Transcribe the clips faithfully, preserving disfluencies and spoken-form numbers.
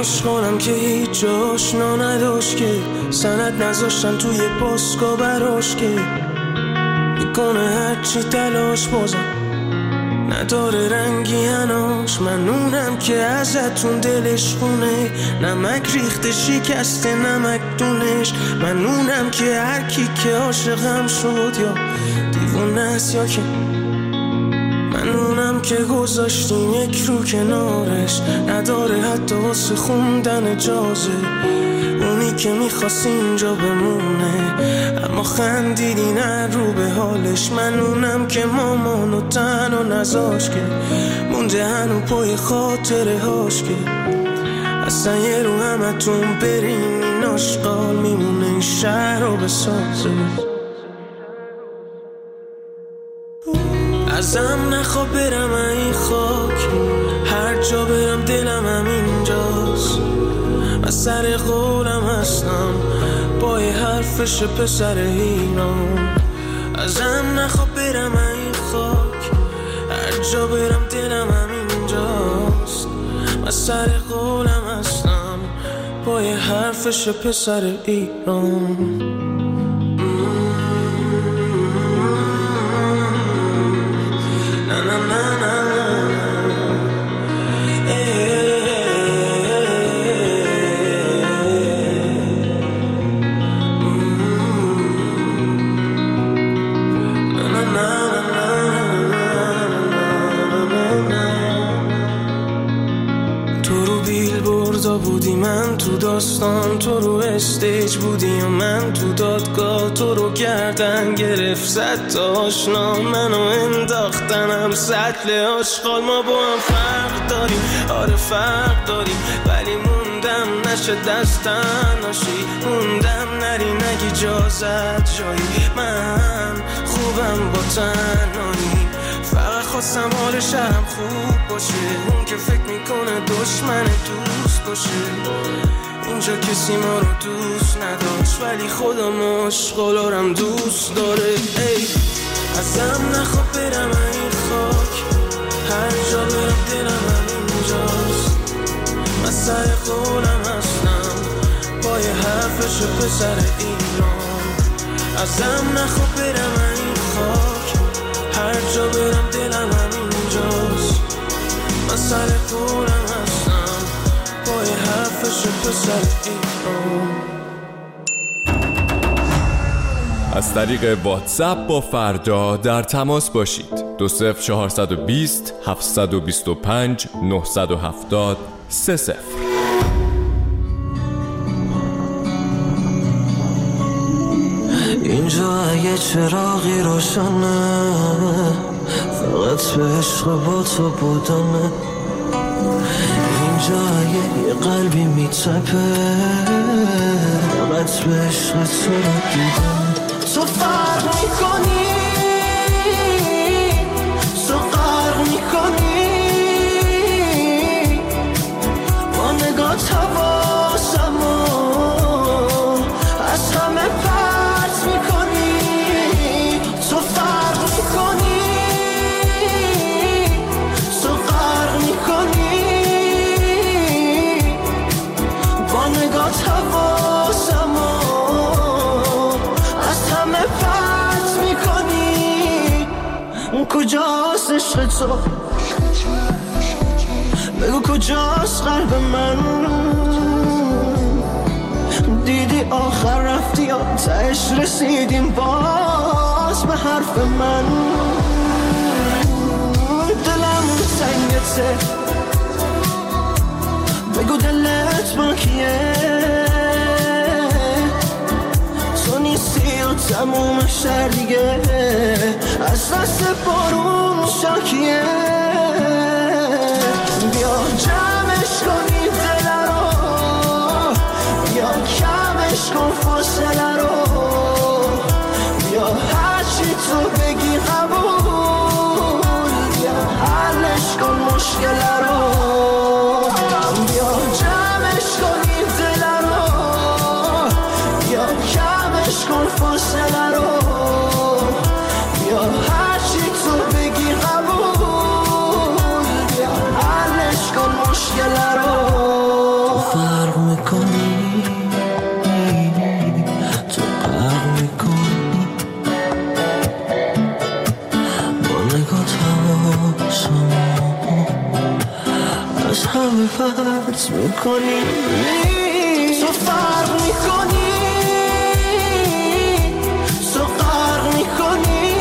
عاشقانم که هیچ جاشنا نداشت که سند نذاشتن توی پاسکا براش که میکنه هرچی تلاش بازم نداره رنگی هناش. منونم که ازتون دلش خونه نمک ریخته شکسته نمک دونش. منونم که هر کی که عاشقم شد یا دیوونه است یا که منونم که گذاشتیم یک رو کنارش نداره حتی واسه خوندن اجازه. اونی که میخواست اینجا بمونه اما خندیدی نه رو به حالش. منونم که مامانو تنها نذاش که مونده هنو پای خاطره هاش که اصلا یه رو همتون برین این آشقال میمونه این شهر رو بسازه. ازم نخوا برم این خاک هر جا برم دلم هم اینجاست. من سر قولم هستم پای حرفش پسر ایران. ازم نخوا برم این خاک هر جا برم دلم هم اینجاست. من سر قولم هستم پای حرفش پسر ایران. بودی من تو داستان تو رو استیج بودی و من تو دادگاه تو رو گردن گرفت زد تا آشنا منو انداختنم سطل آشغال. ما با هم فرق داریم آره فرق داریم ولی موندم نشه دستن ناشی موندم نری نگی اجازت جایی من خوبم با تنهایی فقط خواستم حال شهرم خوب باشه. اون که فکر میکنه دشمن دوست باشه اینجا کسی ما رو دوست نداشت ولی خدا مشغولارم دوست داره. ای ازم نخوا برم این خاک هر جا برم دلم هم اینجاست. من سر قولم هستم پای حرفش پسر ایران. ازم نخوا برم این خاک هر جا برم دلم هم اینجاست. من سر قولم هستم پای حرفش پسر ایران. از طریق واتساپ با فردا در تماس باشید. دو صفر چهارصد و بیست هفتصد و بیست و پنج نهصد و هفتاد سه صفر. اینجا اگه چراغی روشنه فقط به عشق با تو بودنه. اینجا اگه یه قلبی میتپه فقط به عشق تو دیدن. تو فرق میکنی تو غرق میکنی با نگات حواسمو از همه پرت میکنی. تو فرق میکنی تو غرق میکنی با نگات حواسمو از همه پرت میکنی. کجاست عشق تو بگو کجاست قلب من دیدی آخر رفتی یا تهش رسیدیم باز به حرف من. دلم سنگته بگو دلت با کیه تو نیستی و تموم شهر دیگه از دست بارون شاکیه. بیا جمعش کنی دل رو بیا کمش کن فاصله رو بیا هرچی تو بگی قبول بیا حلش کن مشکل رو بیا جمعش کنی دل رو بیا کمش کن فاصله رو بیا هرچی تو بگی قبول بیا حلش کن مشکل رو. همه پرت میکنی، تو فرق میکنی، تو غرق میکنی،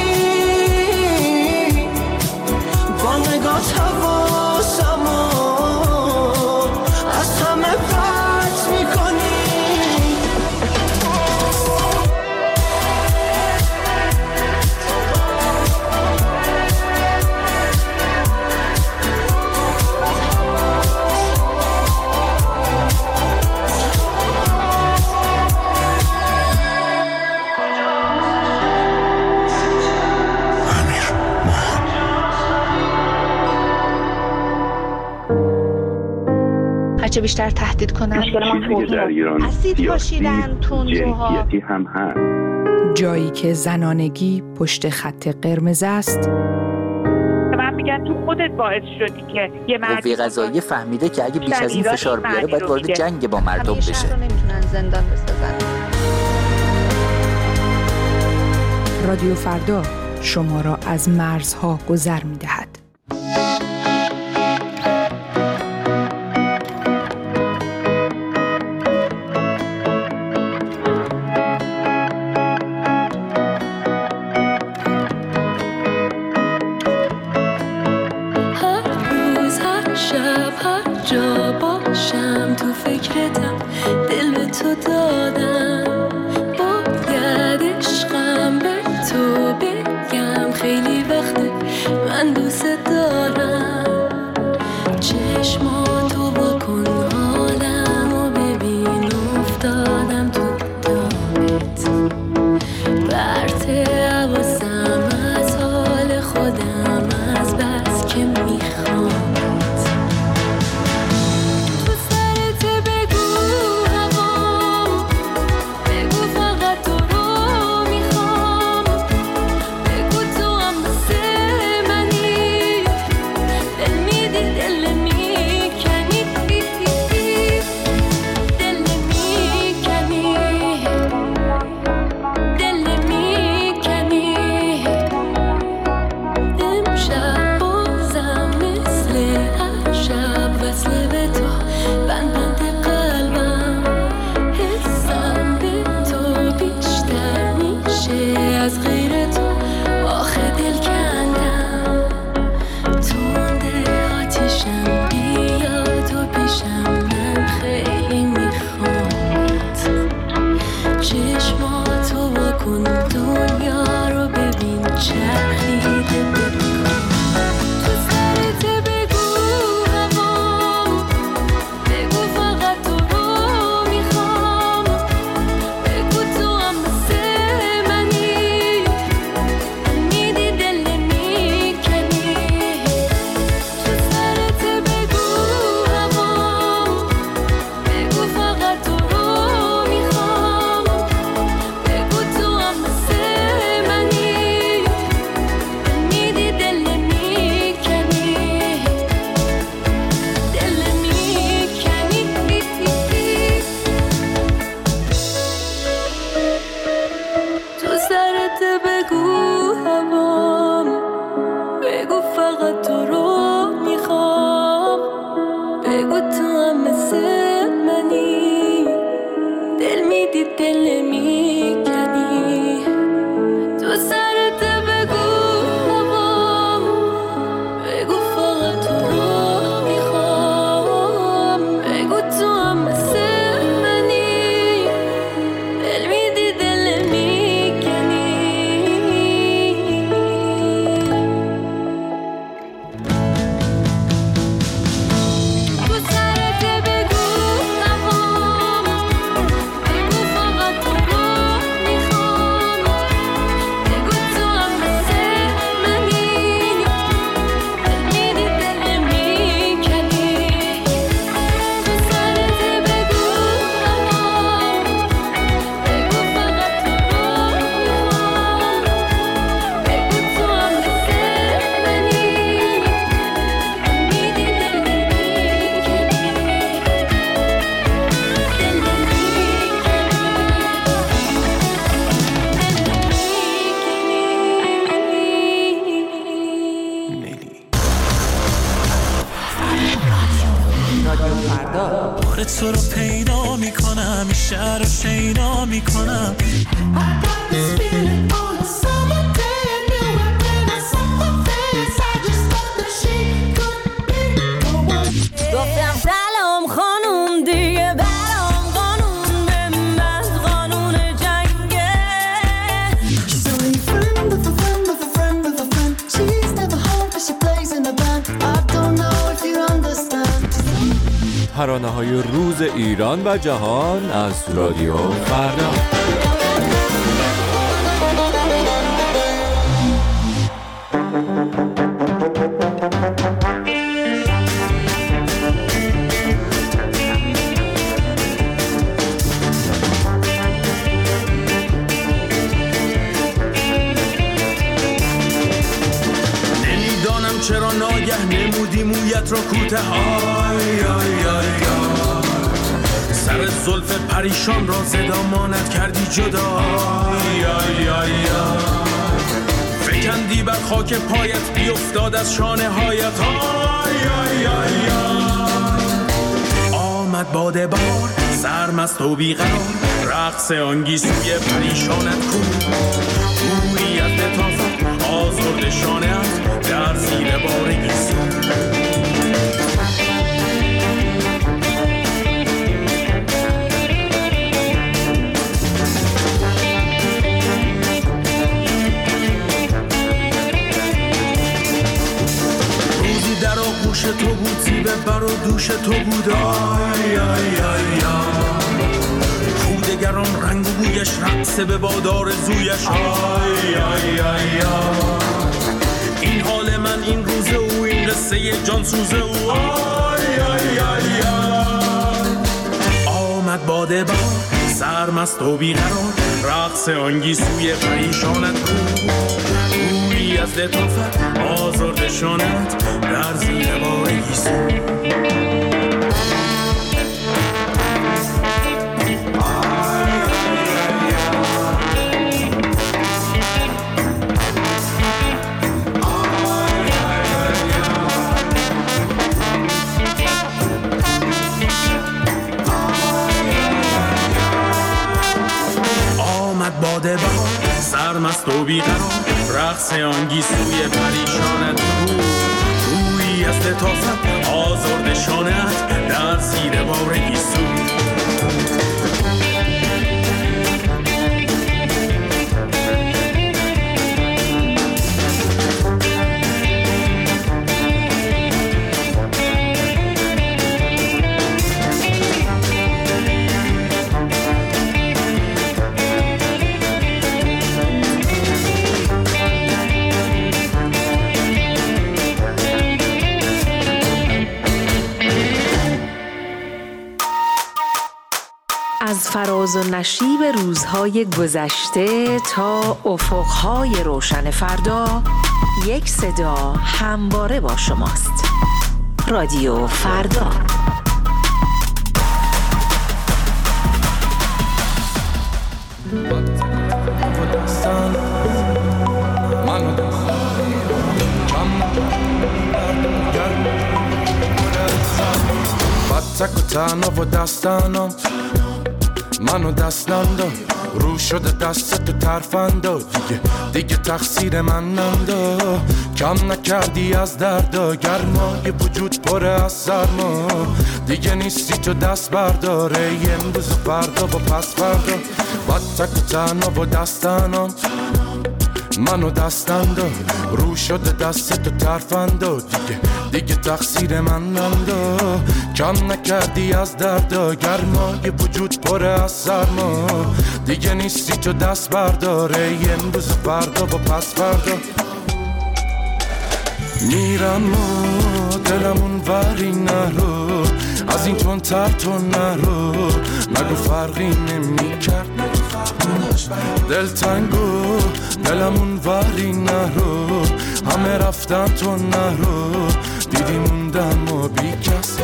با نگات حواسمو از همه پرت میکنی. چه بیشتر تهدید کنن. مشکل ما توهین در ایران اسید پاشیدن، تندروها، هم هست. جایی که زنانگی پشت خط قرمز است. من میگن تو خودت باعث شدی که یه مرد قوه قضاییه فهمیده که اگه بیش از این فشار بیاره باید وارد جنگ با مردم بشه. همیشه رو نمیتونن زندان بسازن. رادیو فردا شما را از مرزها گذر میدهد. رادیو فردا. بار تو رو پیدا میکنم، این شهر رو شیدا میکنم. گفتم سلام خانوم دیگه برام قانون به من قانون جنگه. She's only a friend of a friend of a friend of a friend. She's never home but she plays in a band. I don't know if you understand. ترانه‌های روز ایران و جهان از رادیو فردا. چرا ناگه نمودی مویت را کوته های آی آی آی. سر زلف پریشان را زدامانت کردی جدا آی آی آی آی. فکندی بر خاک پایت بیفتاد از شانه هایت آی آی آی آی. آمد باده بار سرمست و بیقرار، رقص آنگیسوی پریشانت کو. گویی از لطافت آزرد شانه‌ات در زیر بار گیسو. روزی در آغوش تو بود، زیبه بر و دوش تو بود آی آی آی آی. کودگران رنگ و بویش رقص به بادار زویش آی آی آی آی. این حال من این روزه او، این قصه جان سوزه او آی آی آی آی. آمد باده بار سرمست و بیقرار، رقص آنگیسوی پریشانت کو. گویی از لطافت آزرد شانت در زیر بار گیسو. باده بار سرمست و بیقرار، رقص آنگیسوی پریشانت کو. گویی از لطافت آزرد شانت در زیر بار گیسو. از فراز و نشیب روزهای گذشته تا افقهای روشن فردا، یک صدا همواره با شماست. رادیو فردا. تک و تنها و دستانم منو دستم داد، رو شده دست تو ترفندا. دیگه دیگه تقصیر من نندا، کم نکردی از دردا. گرمای وجود پره از سرما، دیگه نیستی تو دست برداره. امروز و فردا و پس فردا، با تک و تنها و دستانم منو دستم داد، رو شده دست تو ترفندا. دیگه دیگه تقصیر من نندا، کم نکردی از دردا. گرمای وجود پره از سرما، دیگه نیستی تو دست برداره. امروز و فردا و پس فردا. میرم و دلمون وری نرو، از این تون تر تو نرو. مگو فرقی نمی کرد دل تنگو، دلمون وری نرو. همه رفتن تو نرو، دیدی موندم و بی کس.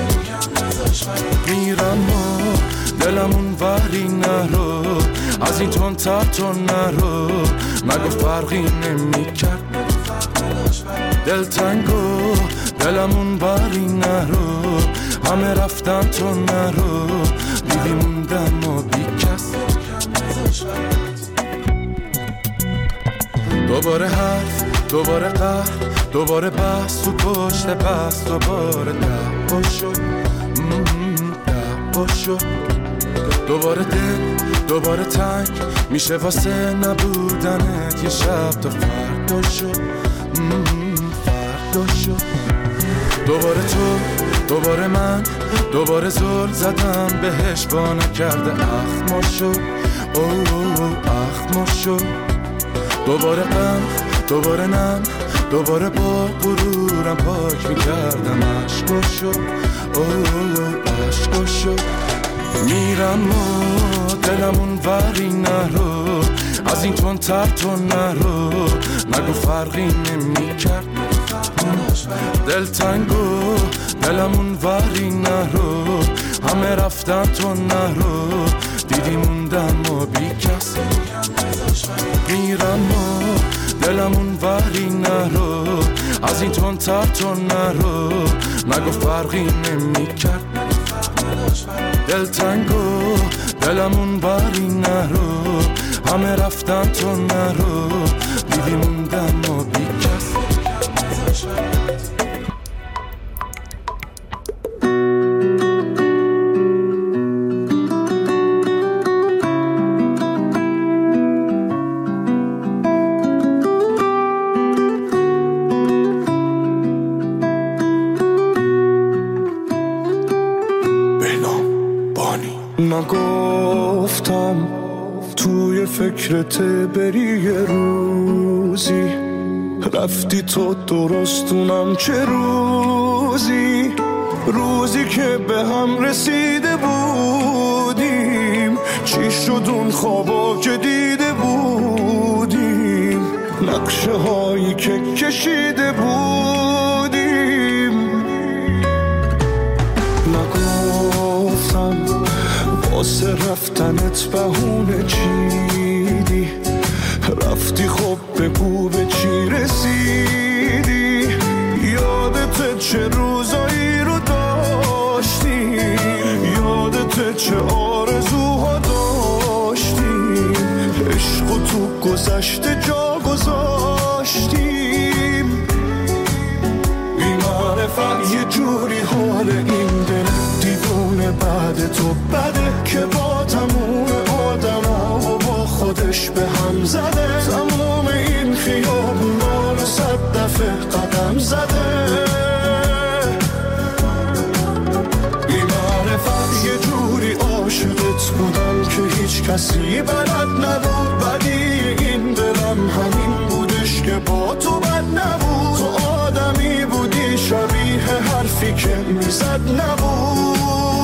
میرم و دلمون وری نرو، از این تون تر تو نرو. مگو فرقی نمی کرد دل تنگو، دلمون وری نرو. همه رفتن تو نرو، دیدی موندم ما بی کس. دوباره حرف، دوباره قهر، دوباره بحث تو پشت بحث، دوباره دعوا شد دعوا شد. دوباره دل، دوباره تنگ میشه واسه نبودنت یه شب تا فردا شد فردا شد. دوباره تو، دوباره من، دوباره زل زدم بهش با نکرده اخما شد اوه اخما شد. دوباره غم، دوباره نم، دوباره با غرورم پاک میکردم عشقا شد اوه عشقا شد. میرم و دلمون وری نرو، از این تون تر تو نرو، نگو فرقی نمیکرد دل تنگو دلمون وری نرو، همه رفتن تو نرو، دیدی موندم و بی کس. میرم و دلمون وری نرو، از این تون تر تو نرو، نگو فرقی نمیکرد دل تنگو دلمون وری نرو، همه رفتن تو نرو، دیدی موندم و بی کس. نگفتم توی فکرت بری یه روزی، رفتی تو درستونم چه روزی، روزی که به هم رسیده بودیم، چی شد اون خوابا که دیده بودیم، نقشه هایی که کشیده بودیم. نگفتم واسه رفتنت بهونه چیدی، رفتی خب بگو به چی رسیدی، یادت چه روزایی رو داشتی، یادت چه آرزوها داشتیم، عشق تو گذشته جا گذاشتیم. بی معرفت یه جوری حال این دل دیوونه بعد تو بده، که با تموم آدم ها و با خودش به هم زده، تموم این خیابونا رو صد دفعه قدم زده. بی معرفت یه جوری عاشقت بودم که هیچ کسی بلد نبود، بدی این دلم همین بودش که با تو بد نبود، تو آدمی بودی شبیه حرفی که میزد نبود.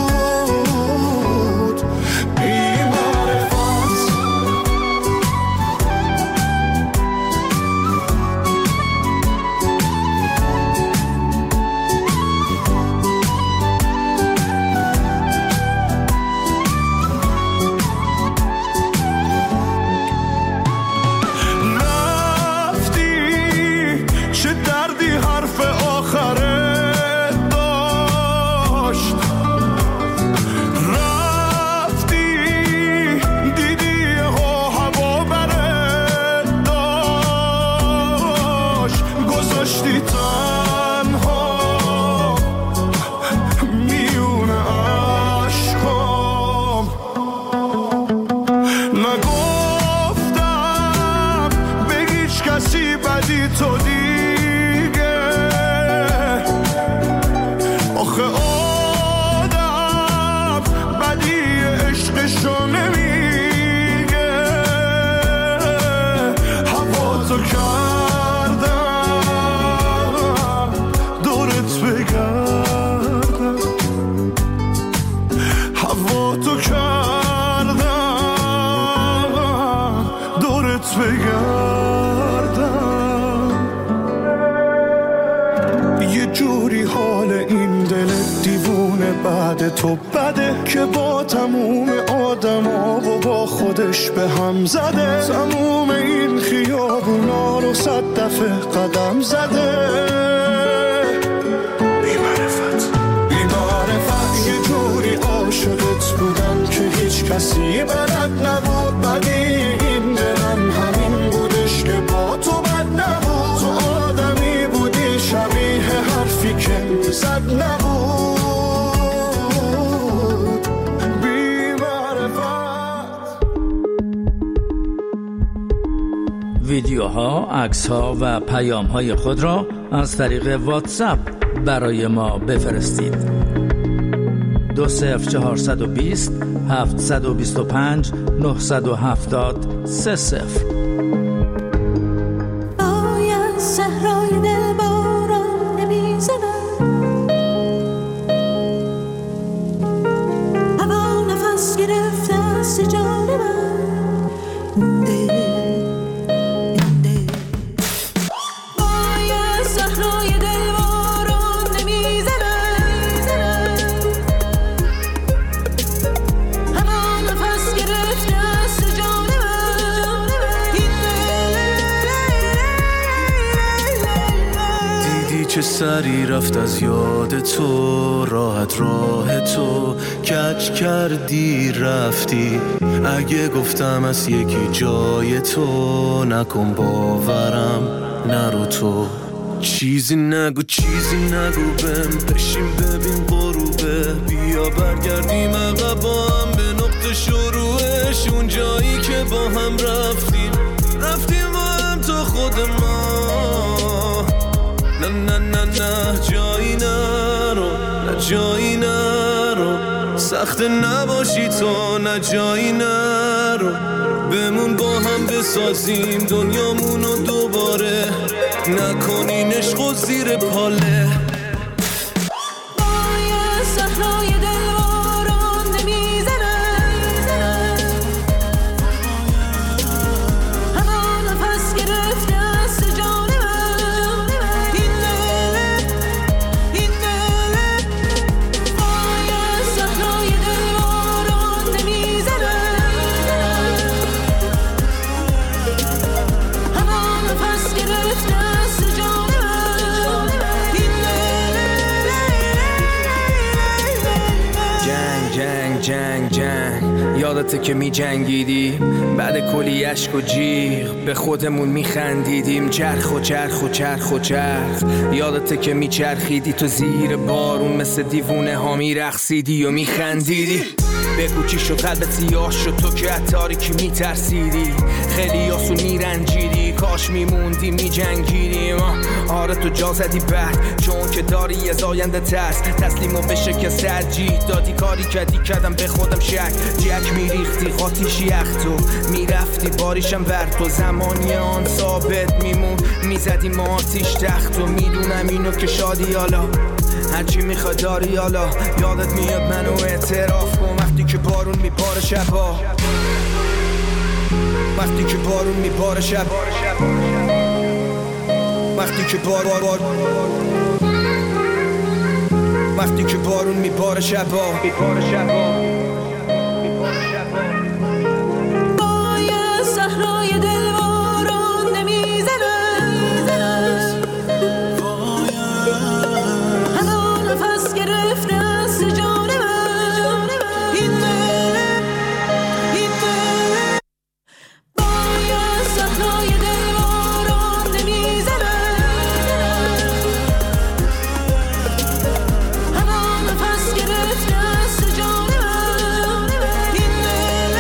تو بده که با تموم آدم ها و با خودش به هم زده، تموم این خیابونا رو صد دفعه قدم زده. بی معرفت بی معرفت کسی بلد نبود بدی این دلم همین بودش که با تو بد نبود تو آدمی بودی شبیه حرفی که زد نبود بی معرفت. ویدیوها، عکس‌ها و پیام‌های خود را از طریق واتساپ برای ما بفرستید. دو صفر چهارصد و بیست هفتصد و بیست و پنج نهصد و هفتاد سه صفر. آیا صحرای دل باران نمیزند هوا نفس گرفته است جان من ده ده آیا صحرای دل باران نمیزند چه سری رفت از یاد تو راحت راه تو کج کردی رفتی اگه گفتم از یکی جای تو نکن باورم نرو تو چیزی نگو چیزی نگو بهم بشین ببین غروبه بیا برگردیم عقب با هم به نقطه شروعش اون جایی که با هم رفتیم رفتیم با هم تا خود ما نه نه نه نه جایی نرو نه جایی نرو سخت نباشی تو نه جایی نرو بمون با هم بسازیم دنیامونو دوباره نکنین عشق و زیر پاله آیا صحرای دل باران نمیزند هوا نفس گرفته است جان من این دل این دل آیا صحرای دل باران نمیزند هوا نفس گرفته است جان من این جنگ جنگ جنگ جنگ یادته که می جنگیدی بعد کلی عشق و جیغ به خودمون می خندیدیم چرخ و چرخ و چرخ و چرخ یادته که می چرخیدی تو زیر بارون مثل دیوونه ها می رقصیدی و می خندیدی بگو چی شد قلبت سیاه شد تو که تاریکی می ترسیدی خیلی آسون می رنجیدی کاش می موندی می جنگیدیم آره تو جا زدی بعد چون که داری از آینده ترس تسلیم و بشه که سرجی دادی کاری کردی کردم به خودم شک جک می ریختی قاتیش یخ تو می رفتی باریشم ور تو زمانی آن ثابت می مون می زدی ما آتیش تخت و می دونم اینو که شادی حالا هرچی میخواد داری حالا یادت میاد منو اعتراف کن وقتی که بارون میباره شبا وقتی که بارون میباره شب وقتی که بار بار وقتی که بارون میباره شبا آیا صحرای دل باران نمیزند هوا نفس گرفته است جان من این دل این دل آیا صحرای دل باران نمیزند هوا نفس گرفته است جان من این دل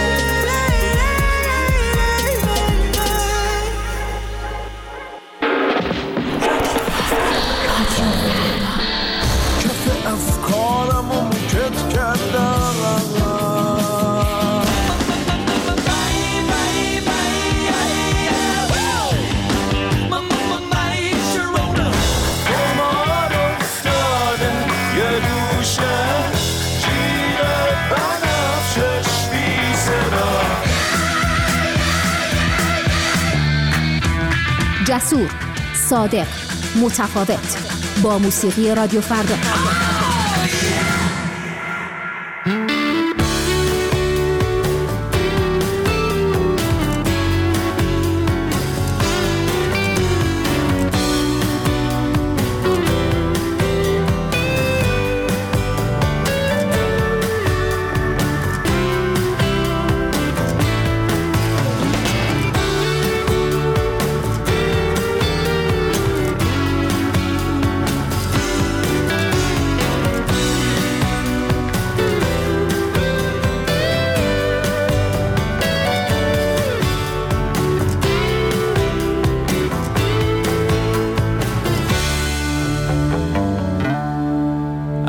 کف افکارم و موکت کردم قمار افتاده یه دوشه جیر بنفشش بی صدا جسور، صادق، متفاوت با موسیقی رادیو فردا.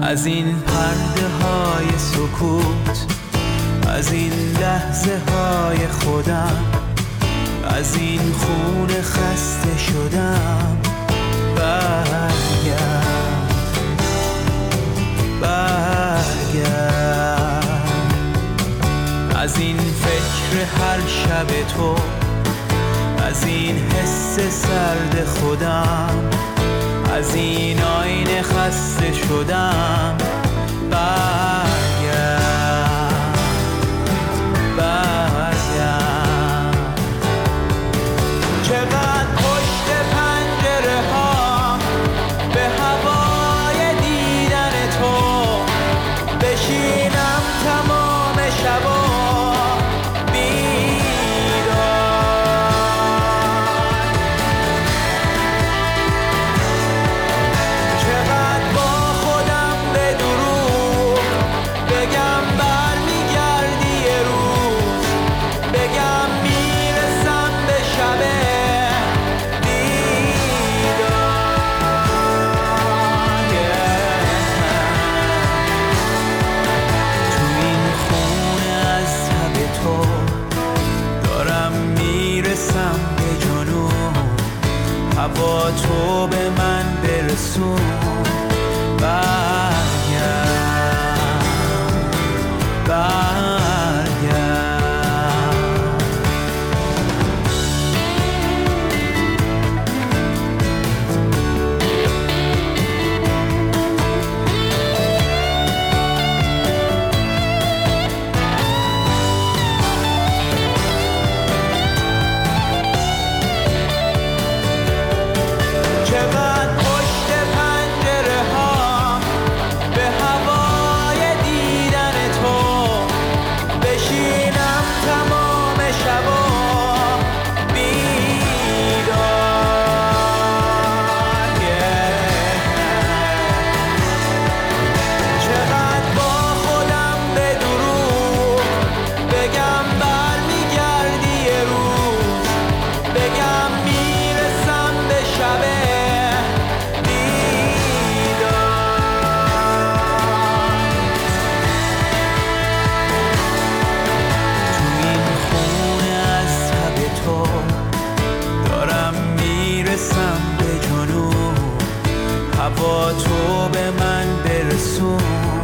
از این پرده های سکوت، از این لحظه های خودم، از این خون خسته شدم. برگرد برگرد از این فکر هر شب تو، از این حس سرد خودم، از این آینه خسته شدم. برگرد برگرد چقدر پشت پنجره ها به هوای دیدن تو بشینم تمام شبا با تو به من برسون. برگرد برگرد با تو به من برسون.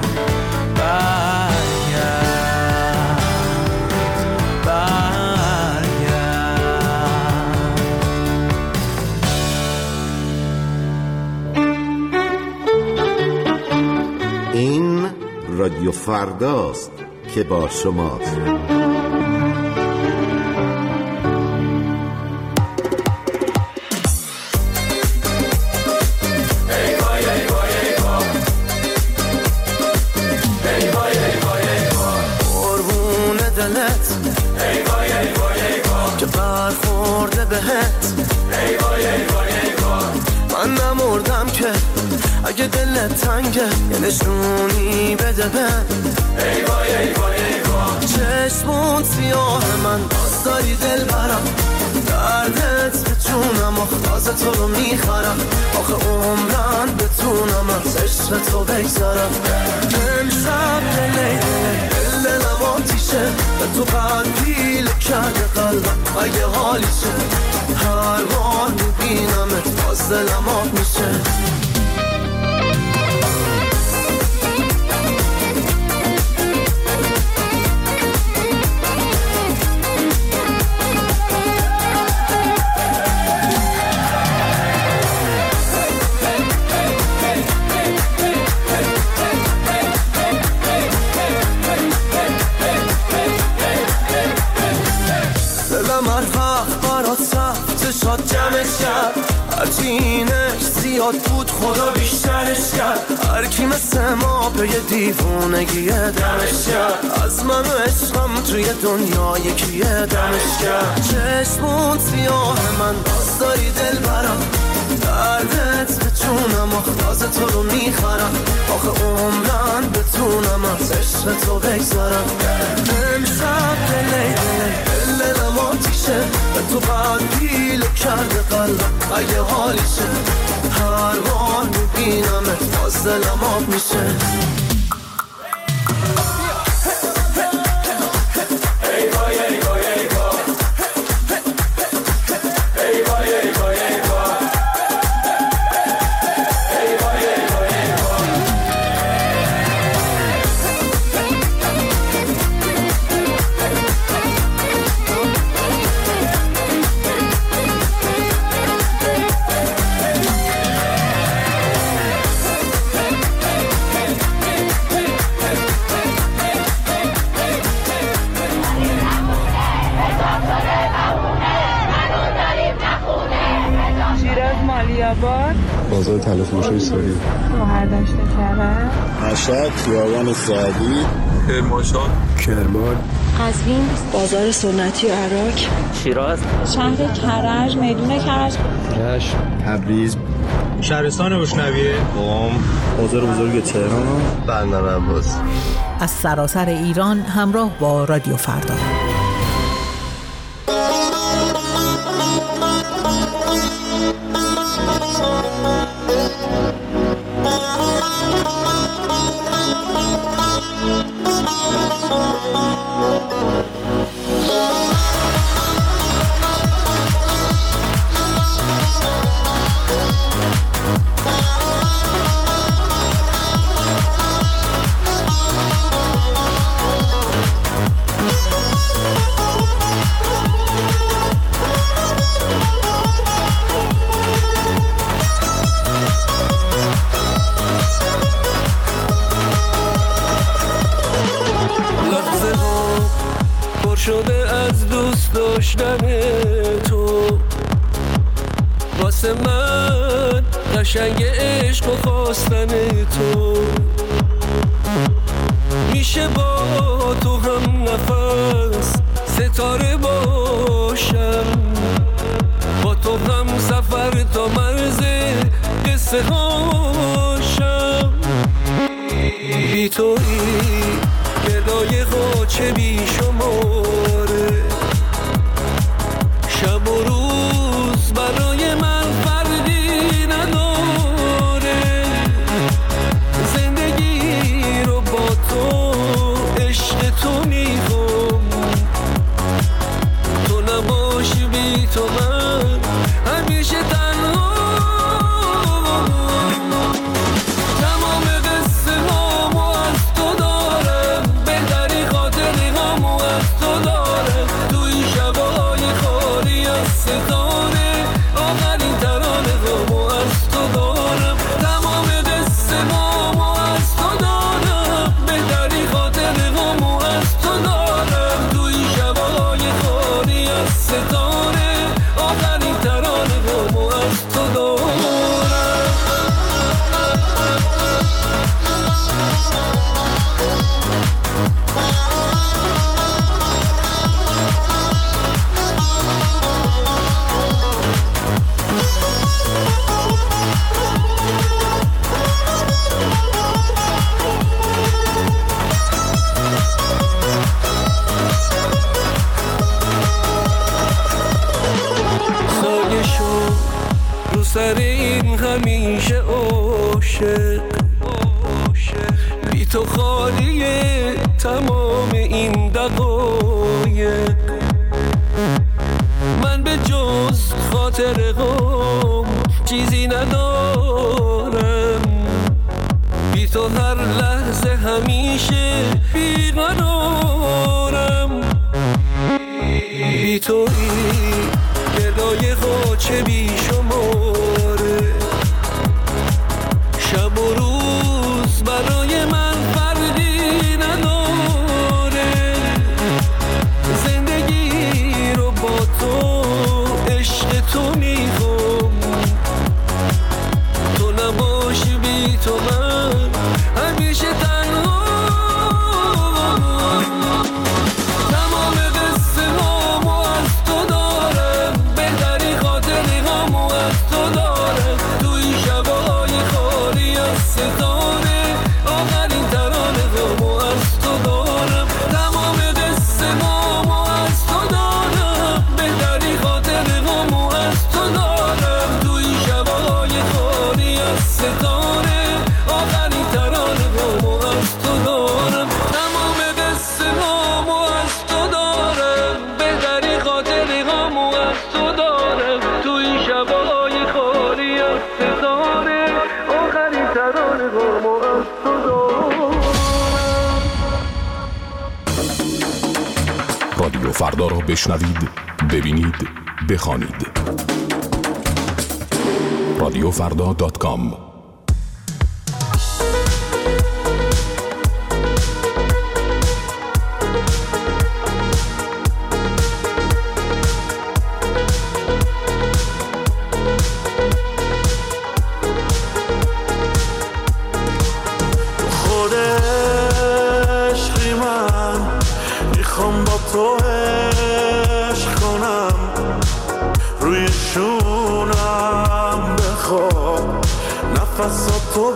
برگرد برگرد این رادیو فرداست که با شماست. من نمردم که اگه دلت تنگه یه نشونی بده بهم. ای وای ای وای ای وای چشمون سیاه من باز داری دل برم، دردت به جونم و تازه تو رو میخرم. آخه عمرن بتونم از عشق تو بگذارم. امشب لیلی دلم آتیشه به تو قلبی کرده قلبم. اگه حالیشه هر بار میبینمت باز دلم آب میشه. شاد جمعش کرد هرچی اینش زیاد بود خدا بیشترش کرد. هر کی مثل ما به یه دیوونگی دمش کرد. از من و عشقم توی دنیا یکیه دمش کرد. چشمون سیاه من باز داری دل برم، دردت به جونم و تازه تو رو میخرم. آخه عمرن بتونم از عشق تو بگذارم. امشب دلی دلی دلم آتیشه به تو قلبی کرده قلبم. اگه حالیشه هر بار میبینمت باز از دلم آب میشه. بازار طلا فروشی سوری، شهردشت کرد، مشهد، خیابان سعدی، کرمانشاه، کرمان، قزوین، بازار سنتی و عراق، شیراز، شهر کرج، میدون کرج، رشت، تبریز، شهرستان روشنویه، قم، بازار بزرگ تهران، بندر عباس. از سراسر ایران همراه با رادیو فردا. شده از دوست داشتن تو، واسه من قشنگ عشق و خواستن تو. میشه با تو هم نفس ستاره باشم، با تو هم سفر تا مرز قصه هاشم. بی تویی گدای غاچه بی شماره، شب و روز برای من فرقی نداره. زندگی رو با تو عشق تو میخوام، تو نباشی بی تو من همیشه تنها. تمام قصه هامو از تو دارم، بهتری خاطری هامو از تو دارم. تو این شبای خالی از ستاره، آخرین ترانه هامو از تو دارم. تمام قصه هامو از تو دارم، بهتری خاطری هامو از تو دارم. تو این شبای خالی از ستاره، آخرین ترانه هامو از تو دارم. سایه شو رو سر این همیشه عاشق، بی تو خالیه تمام این دقایق. من به جز خاطر غم چیزی ندارم، بی تو هر لحظه همیشه بیقرارم. بی تویی گدای غاچه بی شماره، شب و روز برای من فرقی نداره. زندگی رو با تو عشق تو میخوام، تو نباشی بی تو من همیشه تنها. تمام قصه هامو از تو دارم، بهتری خاطری هامو فردا را بشنوید، ببینید، بخوانید. رادیو فردا دات کام. تو عشق کنم روی شونم بخواب نفساتو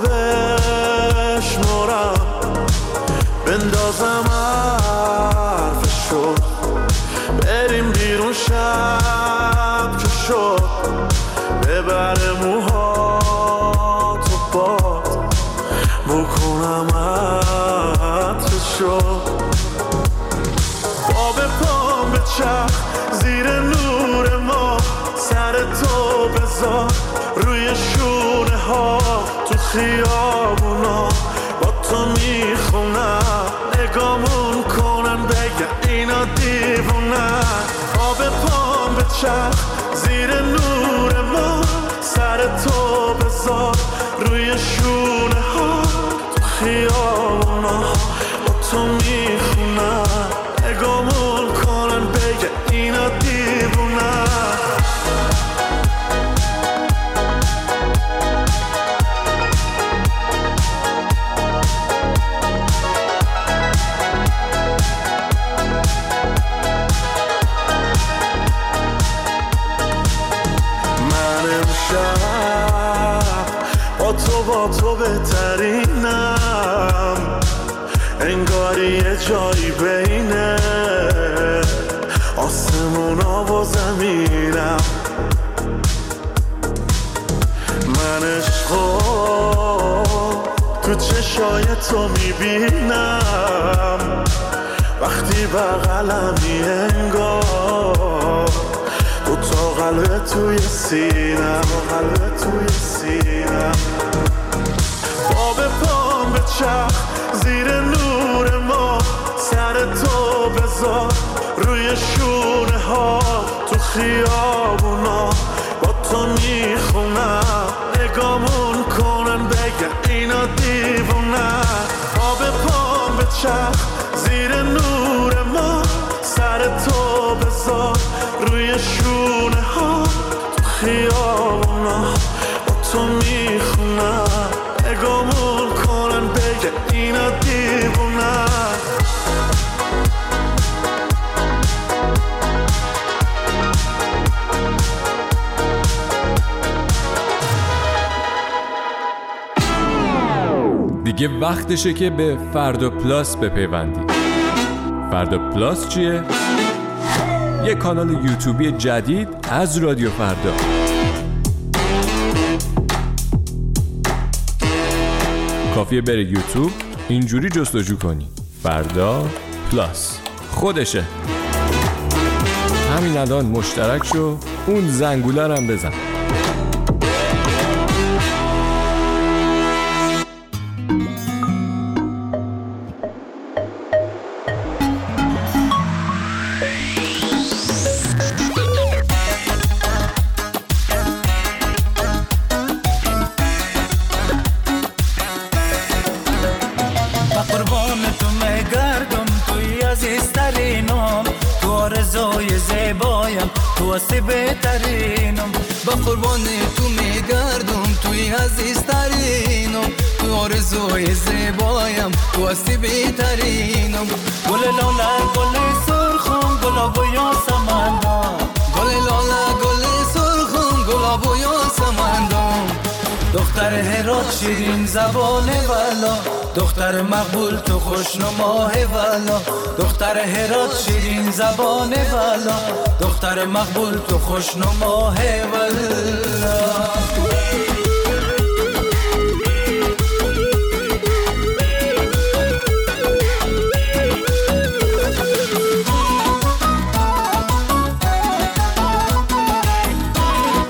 بشمارم بندازم حرفشو بریم بیرون شب که شد ببره موهاتو باد بکنم عطرشو چرخ زیر نور ما سر تو بذار روی شونه ها تو خیابونا با تو میخونم نگامون کنن بگه اینا دیوونن آب پام به چرخ زیر نور ما سر تو بذار روی شونه ها تو خیابونا با تو میخونم نگامون کنن بگه اینا دیوونن من امشب با تو با تو بهترینم انگاری یه جایی بینه آسمونا و زمینم من عشقو تو چشای تو میبینم وقتی بغلمی انگار دو تا قلب توی سینم قلب توی سینم باب پام به چرخ زیر نور ما سر تو بذار روی شونه ها تو خیابونا با تو میخونم نگامون کنن بگه اینا دیوونن آب پام به چرخ زیر نور ما سر تو بذار روی شونه ها تو خیابونا با تو میخونم نگامون کنن بگه اینا دیوونن دیگه وقتشه که به فردا پلاس بپیوندی. فردا پلاس چیه؟ یه کانال یوتیوبی جدید از رادیو فردا. کافیه بره یوتیوب اینجوری جستجو کنی فردا پلاس خودشه. همین الان مشترک شو اون زنگوله هم بزن. واسه بهترینم با قربان تو میگردم توی عزیزترینم تو آرزوی زیبایم تو واسه بهترینم گل لاله گل سرخم گلاب و یاسمندم گل لاله گل سرخم گلاب و یاسمندم دختر هرات شیرین زبان والا دختر مقبول تو خوشنماه والا دختر هرات شیرین زبان والا دختر مقبول تو خوشنماه والا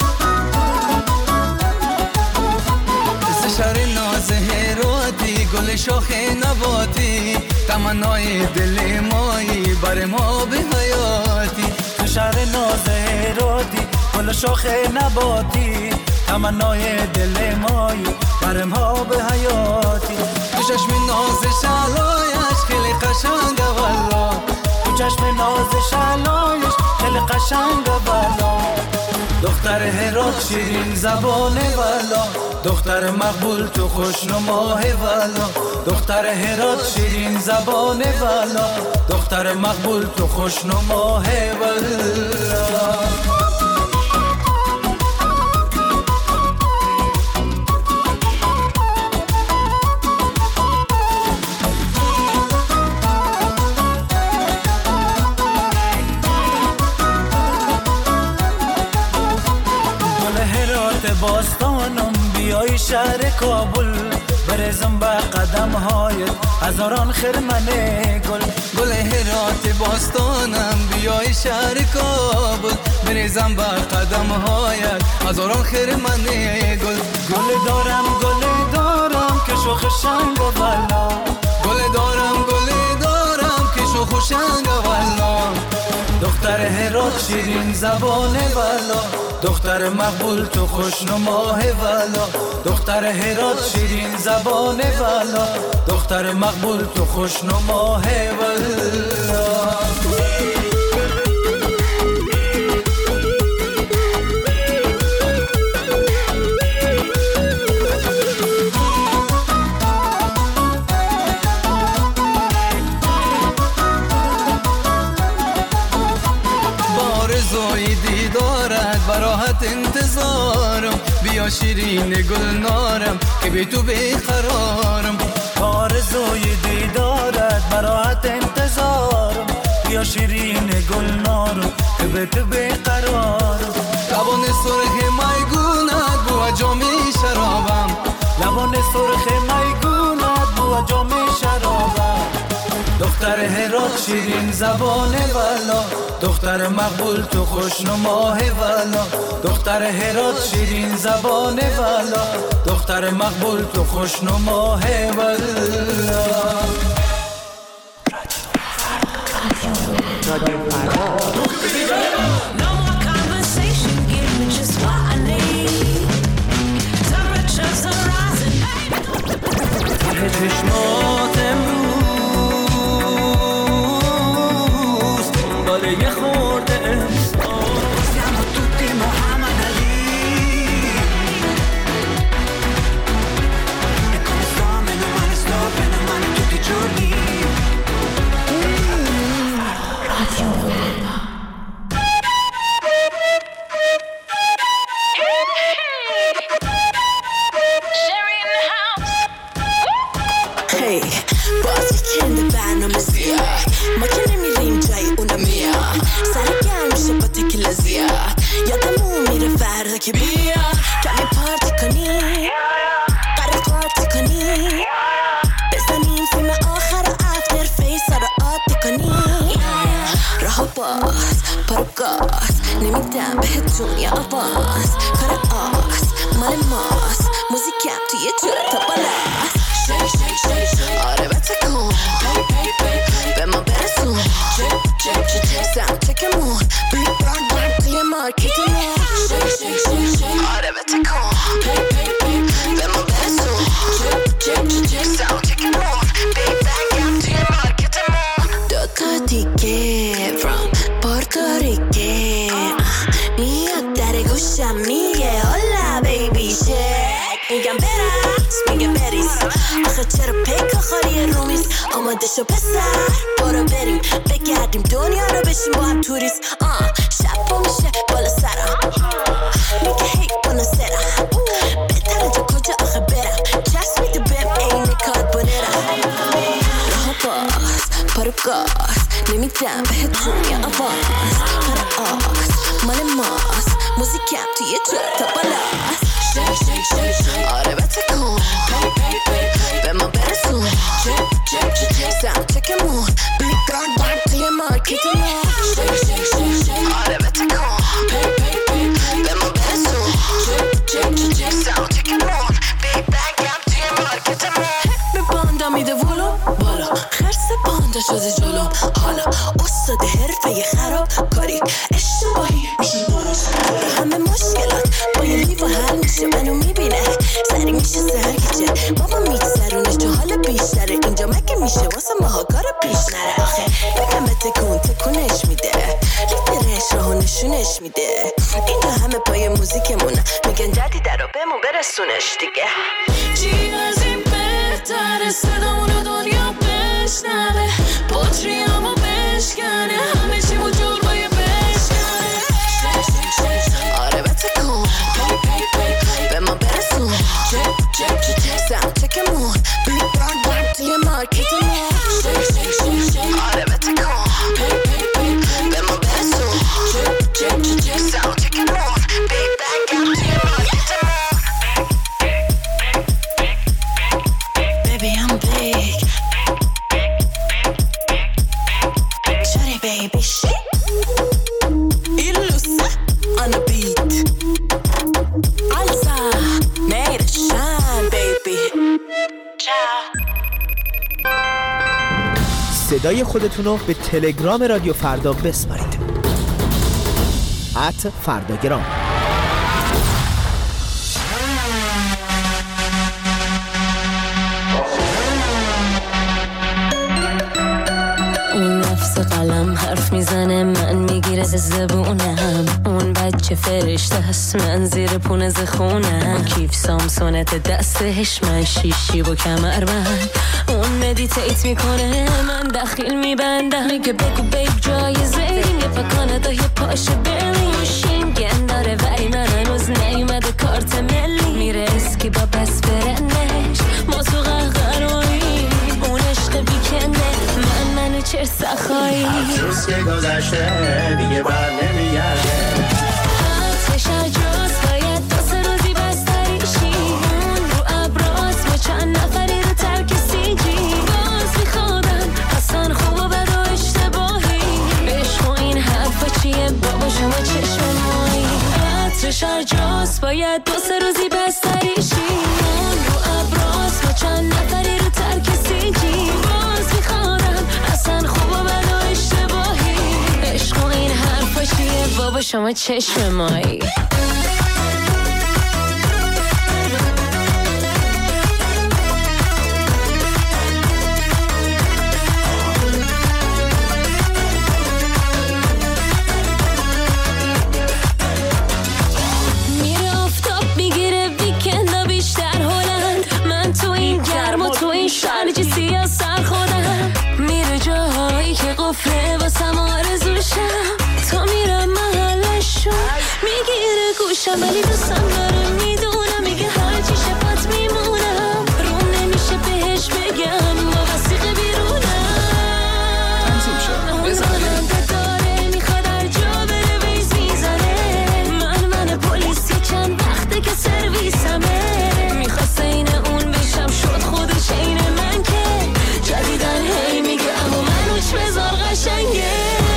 گل گل شاخ نباتی تمنای دل مایی بر ما به حیاتی تو شهر نازراتی گل شاخ نباتی تمنای دل مایی بر ما به حیاتی تو چشم ناز شلایش خیلی قشنگه والا تو چشم ناز شلایش خیلی قشنگه والا دختر هرات شیرین زبانه والا دختر مقبول تو خوشنماه والا دختر هرات شیرین زبانه والا دختر مقبول تو خوشنماه والا باستانم بیای شهر کابل برزم به قدم هایت هزاران خرمن گل گل هرات باستانم بیای شهر کابل برزم به قدم هایت هزاران خرمن گل گل دارم گل دارم که شوخ شنگ و والا گل دارم گل دارم که شوخ شنگ و والا دختر هرات شیرین زبانه والا دختر مقبول تو خوشنماه والا دختر هرات شیرین زبانه والا دختر مقبول تو خوشنماه والا براحت انتظارم بیا شیرین گلنارم که به تو بیقرارم آرزوی دیدارت براحت انتظارم بیا شیرین گلنارم که به تو بیقرارم لبان سرخ میگونت بو جام شرابم لبان سرخ میگونت بو جام شرابم دختر هرات شیرین زبانه والا دختر مقبول تو خوشنماه والا دختر هرات شیرین زبانه والا دختر مقبول تو خوشنماه والا چشمات امروز دنباله یه خورده احساس siamo tutti Muhammad Ali e come sto meno male sto bene male tutti i giorni Radio ما که نمیریم جای اونا میاد سر گرم میشه با تکیلا زیاد یادمون میره فردا که بیاد کمی پارتی کنی قرار پارتی کنی بزنیم فیلم آخر افتر فیس رو عادی کنی راه باز پارو گاز نمیدم بهت دنیا آواز کار آس مال ماست موزیکم توی جور تا بالاست شیک شیک شیک آره بتکن به ما برسون چک چک چک سم چکمون بیگ بران بران توی مارکتمون شیک شیک شیک شیک آره بتکن به ما برسون چک چک چک سم چکمون بیگ بران توی مارکتمون دوتا دیگه from Puerto Rico میاد در گوشم میگه hola baby shake میگم برس میگه بریز آخه چرا پیکا خالی رومیز آماده شو پسر برو بریم بگردیم دنیا رو بشیم با هم توریست آه شب با میشه بالا سرم میگه هی بالا سرم بهتره تو کجا آخه برم چست میده بهم این کار بانرم راه باز پارو گاز نمیدم بهت دنیا آواز کار آس مال ماست موزیکم توی جور تا بالاست شیک شیک شیک آره بتکن به ما برسون چک چک چک سم چکمون بیگ بران بران توی مارکتمون شیک شیک شیک آره بتکن به ما برسون چک چک چک سم چکمون بیگ بران توی مارکتمون دلم میده ولو بالا خرس پاندا شده جلوم حالا استاد حرفه خراب کاری اشتباهی میشه درست همه مشکلات با یه لیوان حل میشه منو میبینه سری میشه سرگیجه بابا میگذرونه تو حال بیشتره اینجا مگه میشه واسه ماها کارا پیش نره آخه بگم به تکون تکونش میده لیدرش راهو نشونش میده اینجا همه پای موزیکمونه میگن جدی درو بهمون برسونش دیگه چی از این بهتره صدامونو دنیا بشنوه پتریامو بشکنه همه چی مو جلوی بشکنه آره بتکن به ما برسون سم چکمون بیگ برگ برگ توی مارکتمون آره بتکن به ما برسون سم چکمون بیگ برگ برگ توی مارکتمون Baby I'm big Shawty baby shit Illusa on the beat Alza made it shine baby Ciao صدای خودتونو به تلگرام رادیو فردا بسپارید ات فرداگرام. اون نفس قلم حرف میزنه من میگیره زبونم اون بچه فرشته هست من زیر پونز خونم کیف سامسونت دستش من شیشی و کمربند اون مدیتیت میکنه من دخیل میبندم میگه بگو بیب جایزه یه پکانه یه پاشه بریم شینگن داره ولی من هنوز نیومده کارت ملی میره اسکی با بس برنش ما تو قهقرایی اون عشق بیکنه من منو چر سخایی افسوس که گذشته دیگه بر نمیگرده آتش عجاز باید دو سه روزی بستریشی اون رو ابراز ما چند نفری رو ترک سیجی باز میخوادم اصلا خوب و بد و اشتباهی عشق و این حرفا چیه بابا شما چشم مایی آتش عجاز باید دو سه روزی بستریشی اون رو ابراز ما چند نفری رو ترک سیجی باز میخوادم اصلا خوب و بد و اشتباهی عشق و این حرفا چیه بابا شما چشم مایی میره آفتاب میگیره ویکندا بیشتر هلند من تو این گرم و تو این شرجی سیاه سر خودم میره جاهایی که قفله واسم آرزوشم تا میرم محلشون میگیره گوشم ولی دوستم داره میدونم میگه هرچی شفت میمونم روم نمیشه بهش بگم با وسیق بیرونم اون کننده داره میخواد هر جا بره ویز میزنه من من پلیس یه چند وقته که سرویسمه میخواست این اون بشم شد خودش این من که جدیدن هی میگه اما منوش بذار قشنگه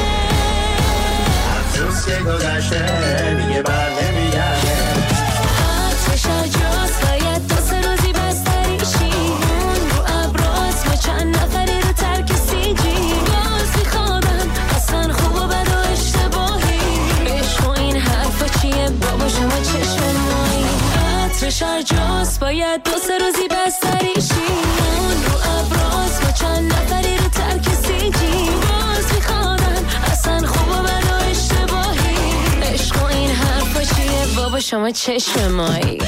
افسوس که گذشته دیگه بر نمیگرده آتش عجاز باید دو سه روزی بستریشی اون رو ابراز ما چند نفری رو ترک سیجی باز میخوادم اصلا خوب و بد و اشتباهی عشق و این حرفا چیه بابا شما چشم مایی آتش عجاز باید دو سه روزی بستریشی اون رو ابراز ما چند نفری رو ترک سیجی باز میخوادم اصلا خوب و بد و اشتباهی عشق و این حرفا چیه بابا شما چشم مایی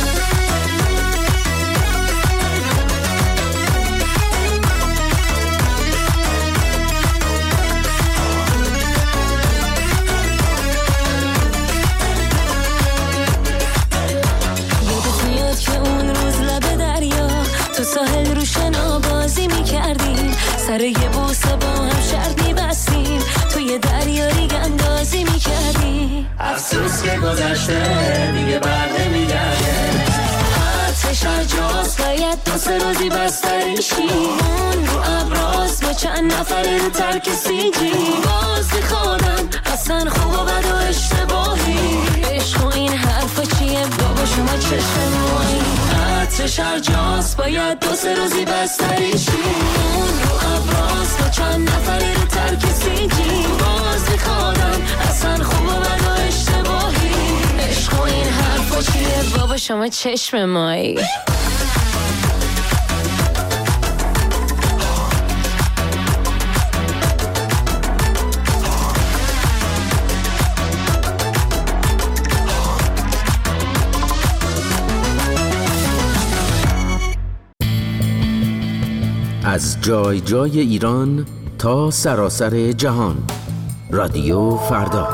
یادت میاد که اون روز لب دریا تو ساحل رو شنا بازی میکردیم سر یه بوسه با هم شرط میبستیم توی دریا ریگ اندازی میکردیم افسوس که گذشته دیگه بر نمیگرده آتش عجاز باید دو سه روزی بستریشی اون رو ابراز ما چند نفری رو ترک سیجی باز میخوادم اصلا خوب و بد و اشتباهی. عشق و این حرفا چیه بابا شما چشم مایی. عطرش هر جاست باید دو سه روزی بستری شی. اون رو ابراز با چند نفری رو ترک سیجی. باز میخوادم اصلا خوب و بد و اشتباهی. عشق و این حرفا چیه بابا شما چشم مایی. از جای جای ایران تا سراسر جهان، رادیو فردا.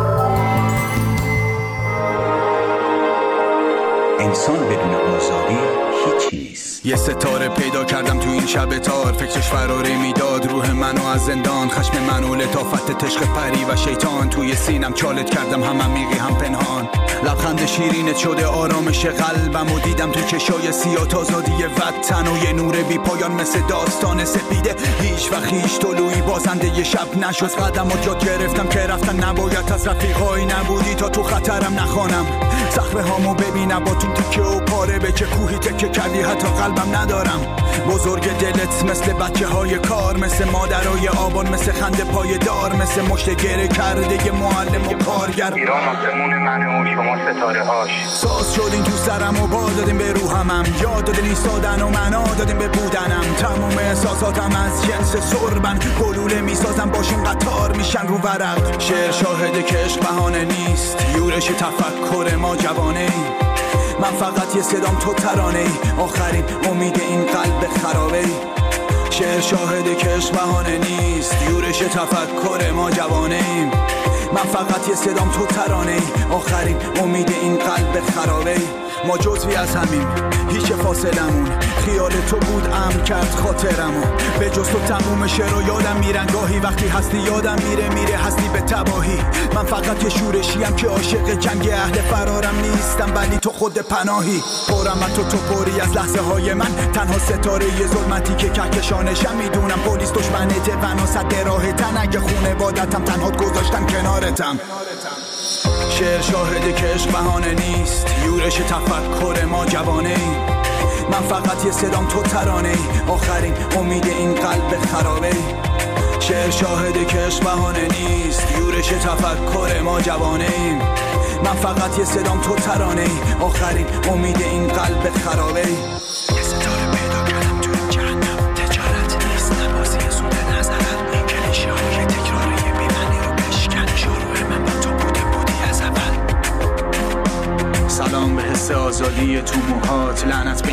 انسان بدون آزادی هیچی نیست. یه ستاره پیدا کردم تو این شب تار، فکرش فراری میداد روح منو از زندان. خشم منو لطافت تشخ پری و شیطان، توی سینم چالت کردم هم عمیقی هم پنهان. لبخند شیرینت شده آرامش قلبم و دیدم تو چشای سیاه آزادی وطن و یه نور بی پایان مثل داستان سپیده. هیچ و هیچ طلوعی بازنده یه شب نشد. قدم و جات گرفتم که رفتن نباید، از رفیقایی نبودی تا تو خطرم نخوانم. صخره هامو ببینم با تو تیکه و پاره، به چه کوهی تکه کردی حتی قلبم ندارم. بزرگ دلت مثل بچه های کار، مثل مادرای آبان، مثل خنده پای دار، مثل مشت گره کرده ی معلم و کارگر. ایران آسمون منه و شما ستاره هاش. ساز شدین تو سرم و بال دادین به روحمم، یاد دادین ایستادن و معنا دادین به بودنم. تموم احساساتم از جنس سربن، گلوله میسازم باشین قطار میشن رو ورق. شعر شاهده که عشق بهانه نیست، یورش تفکر ما جوانه ای. من فقط یه صدام تو ترانه ای، آخرین امید این قلب خرابه ای. شعر شاهده که عشق بهانه نیست، یورش تفکر ما جوانه ایم. من فقط یه صدام تو ترانه ای، آخرین امید این قلب خرابه ای. ما جزوی از همین، هیچ فاصلمون، خیال تو بود امن کرد خاطرمو. به جز تو تموم شعر و یادم میرن گاهی، وقتی هستی یادم میره میره هستی به تباهی. من فقط یه شورشیم که عاشق جنگ اهل فرارم نیستم، ولی تو خود پناهی. پرم من تو تو پری از لحظه های من، تنها ستاره یه ظلمتی که کهکشانشم. میدونم پلیس دشمنته و صد راه تن، اگه خونه بادتم تنها گذاشتم کنارتم. شعر شاهده که عشق بهانه نیست، یورش تفکر ما جوانه ای. من فقط یه صدام تو ترانه ای، آخرین امید این قلب خرابه ای. شعر شاهده که عشق بهانه نیست، یورش تفکر ما جوانه ایم. من فقط یه صدام تو ترانه ای، آخرین امید این قلب خرابه ای. یه ستاره پیدا کردم تو این جهنم، تجارت نیست نبازی سود نظرم. کلیشه های تکراری بی‌معنی رو بشکن، شروع من با تو بوده بودی از اول. سلام به حس آزادی تو موهات، لعنت